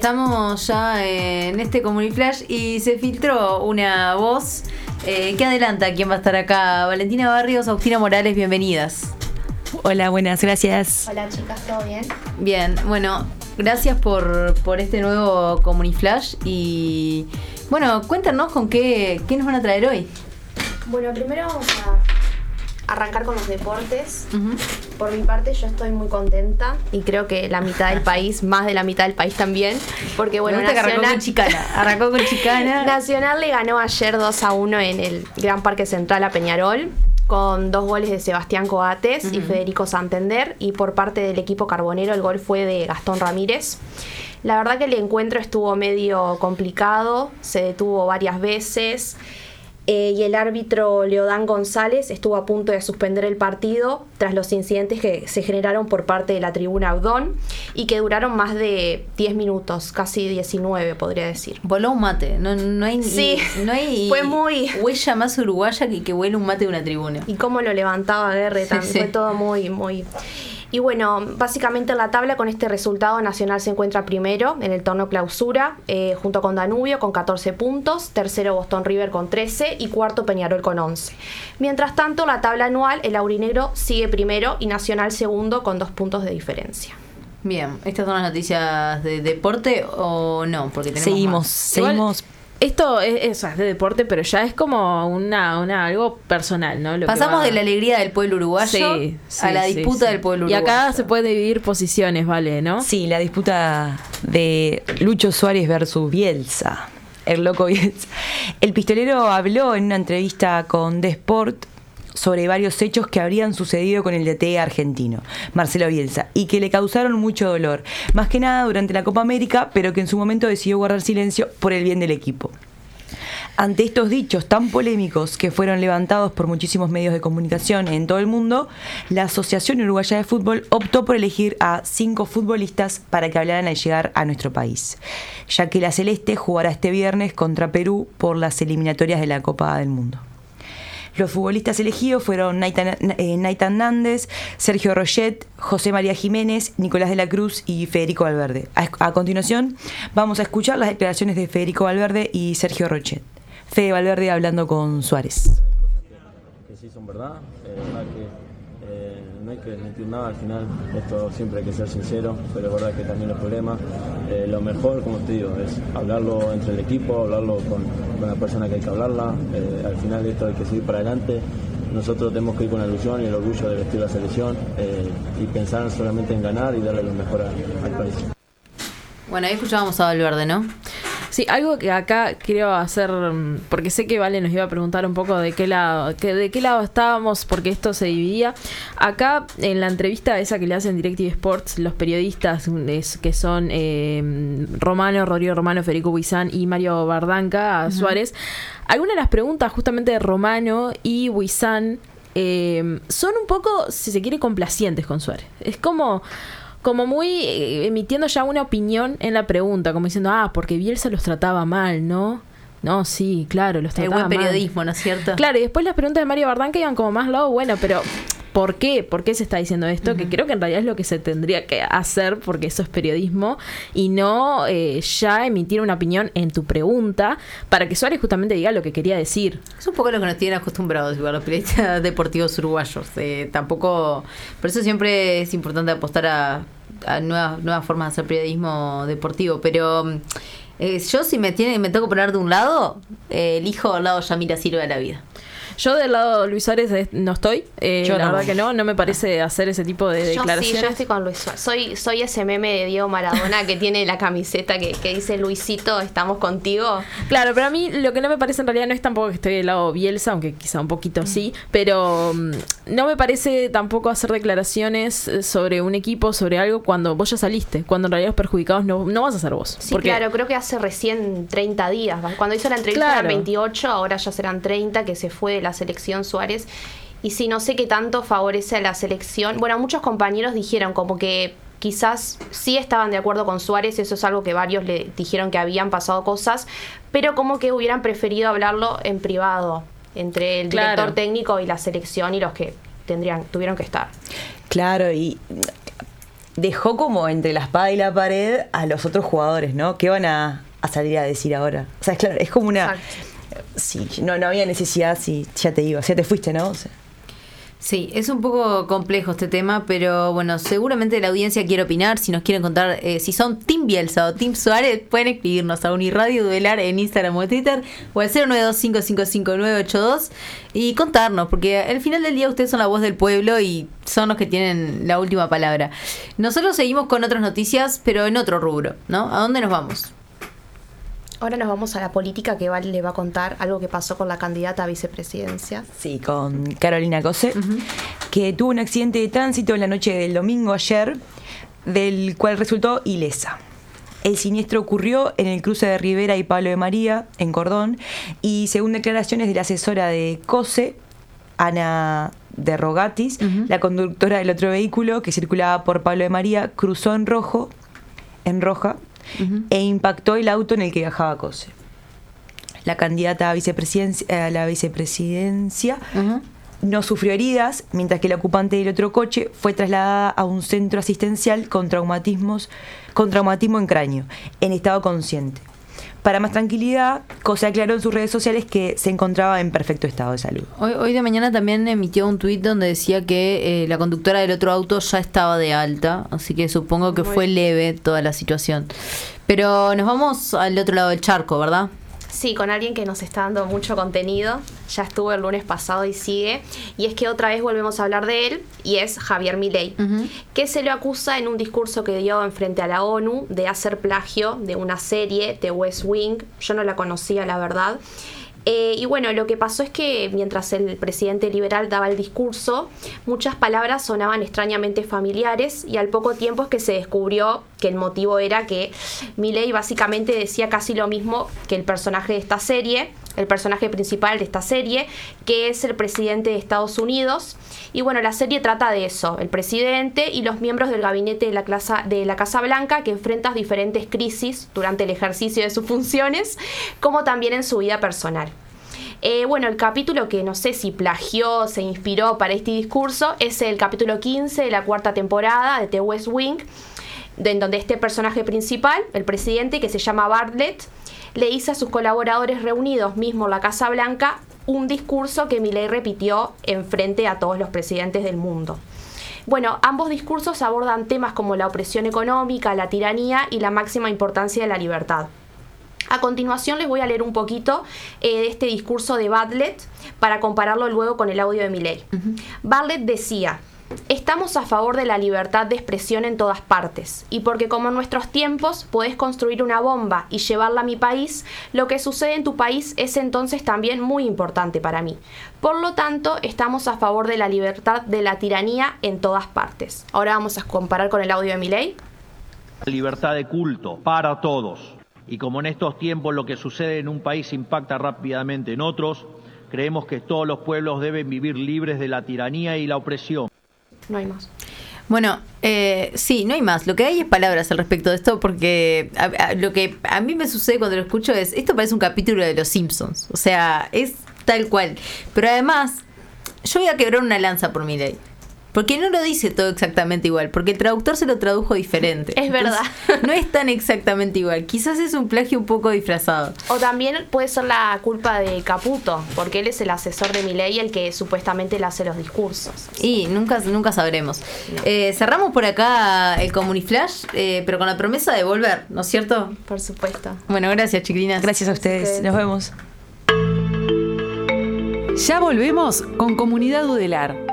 estamos ya en este Comuniflash y se filtró una voz que adelanta quién va a estar acá. Valentina Barrios, Agustina Morales, bienvenidas. Hola, buenas, gracias. Hola chicas, ¿todo bien? Bien, bueno, gracias por este nuevo Comuniflash y bueno, cuéntanos con qué nos van a traer hoy. Bueno, primero vamos a arrancar con los deportes. Uh-huh. Por mi parte yo estoy muy contenta y creo que la mitad del país, más de la mitad del país también, porque bueno, arrancó con Chicana. Nacional le ganó ayer 2-1 en el Gran Parque Central a Peñarol, con 2 goles de Sebastián Coates y Federico Santander, y por parte del equipo carbonero el gol fue de Gastón Ramírez. La verdad que el encuentro estuvo medio complicado, se detuvo varias veces. Y el árbitro Leodán González estuvo a punto de suspender el partido tras los incidentes que se generaron por parte de la tribuna Abdón y que duraron más de 10 minutos, casi 19 podría decir. Voló un mate, no hay, sí, no hay fue muy huella más uruguaya que huele un mate de una tribuna. Y cómo lo levantaba Guerre también, fue todo muy... Y bueno, básicamente en la tabla con este resultado Nacional se encuentra primero en el torneo clausura, junto con Danubio con 14 puntos, tercero Boston River con 13 y cuarto Peñarol con 11. Mientras tanto, la tabla anual, el aurinegro sigue primero y Nacional segundo con 2 puntos de diferencia. Bien, ¿estas son las noticias de deporte o no? Porque tenemos seguimos. Igual, esto es de deporte, pero ya es como una algo personal, ¿no? Pasamos de la alegría del pueblo uruguayo a la disputa del pueblo uruguayo. Y acá se pueden dividir posiciones, ¿vale? ¿No? Sí, la disputa de Lucho Suárez versus Bielsa, el loco Bielsa. El pistolero habló en una entrevista con The Sport sobre varios hechos que habrían sucedido con el DT argentino, Marcelo Bielsa, y que le causaron mucho dolor, más que nada durante la Copa América, pero que en su momento decidió guardar silencio por el bien del equipo. Ante estos dichos tan polémicos que fueron levantados por muchísimos medios de comunicación en todo el mundo, la Asociación Uruguaya de Fútbol optó por elegir a 5 futbolistas para que hablaran al llegar a nuestro país, ya que la Celeste jugará este viernes contra Perú por las eliminatorias de la Copa del Mundo. Los futbolistas elegidos fueron Nathan Nández, Sergio Rochet, José María Jiménez, Nicolás de la Cruz y Federico Valverde. A continuación vamos a escuchar las declaraciones de Federico Valverde y Sergio Rochet. Fede Valverde hablando con Suárez. Que sí son verdad, no hay que mentir nada, al final esto siempre hay que ser sincero, pero es verdad que también los problemas, lo mejor, como te digo, es hablarlo entre el equipo, hablarlo con la persona que hay que hablarla, al final esto hay que seguir para adelante, nosotros tenemos que ir con la ilusión y el orgullo de vestir la selección y pensar solamente en ganar y darle lo mejor al país. Bueno, ahí escuchábamos a Valverde, ¿no? Sí, algo que acá quiero hacer, porque sé que Vale nos iba a preguntar un poco de qué lado estábamos, porque esto se dividía. Acá, en la entrevista esa que le hacen Directive Sports, los periodistas que son Rodrigo Romano, Federico Huizán y Mario Bardanca a Suárez, algunas de las preguntas justamente de Romano y Huizán son un poco, si se quiere, complacientes con Suárez. Es como muy emitiendo ya una opinión en la pregunta, como diciendo, porque Bielsa los trataba mal, ¿no? No, sí, claro, los trataba mal. El buen periodismo, ¿no es cierto? Claro, y después las preguntas de Mario Bardanca iban como más lado, bueno, pero ¿por qué? ¿Por qué se está diciendo esto? Que creo que en realidad es lo que se tendría que hacer, porque eso es periodismo, y no ya emitir una opinión en tu pregunta para que Suárez justamente diga lo que quería decir. Es un poco lo que nos tienen acostumbrados igual los periodistas deportivos uruguayos. Tampoco, por eso siempre es importante apostar a nuevas formas de hacer periodismo deportivo, pero yo si me tengo que poner de un lado, elijo al lado Yamila Silva de la vida. Yo del lado de Luis Suárez no estoy, yo la no. verdad que no me parece hacer ese tipo de declaraciones. Sí, yo estoy con Luis Suárez. Soy ese meme de Diego Maradona que tiene la camiseta que dice Luisito, estamos contigo. Claro, pero a mí lo que no me parece en realidad no es tampoco que estoy del lado Bielsa, aunque quizá un poquito sí, pero no me parece tampoco hacer declaraciones sobre un equipo, sobre algo, cuando vos ya saliste, cuando en realidad los perjudicados no vas a ser vos. Sí, porque, claro, creo que hace recién 30 días. Cuando hizo la entrevista eran 28, ahora ya serán 30, que se fue de la selección Suárez. Y sí, no sé qué tanto favorece a la selección. Bueno, muchos compañeros dijeron como que quizás sí estaban de acuerdo con Suárez, eso es algo que varios le dijeron que habían pasado cosas, pero como que hubieran preferido hablarlo en privado, entre el director técnico y la selección y los que tuvieron que estar. Claro, y dejó como entre la espada y la pared a los otros jugadores, ¿no? ¿Qué van a salir a decir ahora? O sea, claro, es como una... Exacto. Sí, no había necesidad, sí, ya te digo, ya te fuiste, ¿no? O sea, Sí, es un poco complejo este tema, pero bueno, seguramente la audiencia quiere opinar. Si nos quieren contar si son Team Bielsa o Team Suárez, pueden escribirnos a Uniradio Duelar en Instagram o Twitter o al 092555982 y contarnos, porque al final del día ustedes son la voz del pueblo y son los que tienen la última palabra. Nosotros seguimos con otras noticias, pero en otro rubro, ¿no? ¿A dónde nos vamos? Ahora nos vamos a la política, que Val le va a contar algo que pasó con la candidata a vicepresidencia. sí, con Carolina Cose, que tuvo un accidente de tránsito en la noche del domingo ayer, del cual resultó ilesa. El siniestro ocurrió en el cruce de Rivera y Pablo de María, en Cordón, y según declaraciones de la asesora de Cose, Ana de Rogatis, la conductora del otro vehículo que circulaba por Pablo de María cruzó en roja, e impactó el auto en el que viajaba Cose. La candidata a la vicepresidencia no sufrió heridas, mientras que el ocupante del otro coche fue trasladada a un centro asistencial con traumatismo en cráneo, en estado consciente. Para más tranquilidad, Cose aclaró en sus redes sociales que se encontraba en perfecto estado de salud. Hoy de mañana también emitió un tuit donde decía que la conductora del otro auto ya estaba de alta, así que supongo que fue leve toda la situación. Pero nos vamos al otro lado del charco, ¿verdad? Sí, con alguien que nos está dando mucho contenido. Ya estuvo el lunes pasado y sigue. Y es que otra vez volvemos a hablar de él, y es Javier Milei, que se lo acusa en un discurso que dio en frente a la ONU de hacer plagio de una serie, The West Wing. Yo no la conocía, la verdad. Y bueno, lo que pasó es que mientras el presidente liberal daba el discurso, muchas palabras sonaban extrañamente familiares, y al poco tiempo es que se descubrió que el motivo era que Milei básicamente decía casi lo mismo que el personaje de esta serie, el personaje principal de esta serie, que es el presidente de Estados Unidos. Y bueno, la serie trata de eso, el presidente y los miembros del gabinete de la Casa Blanca, que enfrentan diferentes crisis durante el ejercicio de sus funciones, como también en su vida personal. Bueno, el capítulo que no sé si plagió, se inspiró para este discurso, es el capítulo 15 de la 4ª temporada de The West Wing, en donde este personaje principal, el presidente, que se llama Bartlett, le dice a sus colaboradores reunidos mismo en la Casa Blanca un discurso que Milei repitió en frente a todos los presidentes del mundo. Bueno, ambos discursos abordan temas como la opresión económica, la tiranía y la máxima importancia de la libertad. A continuación les voy a leer un poquito de este discurso de Bartlett para compararlo luego con el audio de Milei. Bartlett decía: estamos a favor de la libertad de expresión en todas partes, y porque como en nuestros tiempos podés construir una bomba y llevarla a mi país, lo que sucede en tu país es entonces también muy importante para mí. Por lo tanto, estamos a favor de la libertad de la tiranía en todas partes. Ahora vamos a comparar con el audio de Milei. Libertad de culto para todos. Y como en estos tiempos lo que sucede en un país impacta rápidamente en otros, creemos que todos los pueblos deben vivir libres de la tiranía y la opresión. No hay más. Bueno, sí, no hay más. Lo que hay es palabras al respecto de esto, porque lo que a mí me sucede cuando lo escucho es, esto parece un capítulo de Los Simpsons. O sea, es tal cual. Pero además, yo voy a quebrar una lanza por Milei. Porque no lo dice todo exactamente igual, porque el traductor se lo tradujo diferente. Es verdad. No es tan exactamente igual. Quizás es un plagio un poco disfrazado. O también puede ser la culpa de Caputo, porque él es el asesor de Milei, el que supuestamente le hace los discursos. Y nunca sabremos. No. Cerramos por acá el Comuniflash, pero con la promesa de volver, ¿no es cierto? Por supuesto. Bueno, gracias, chiquilinas. Gracias a ustedes. Nos vemos. Ya volvemos con Comunidad Dudelar.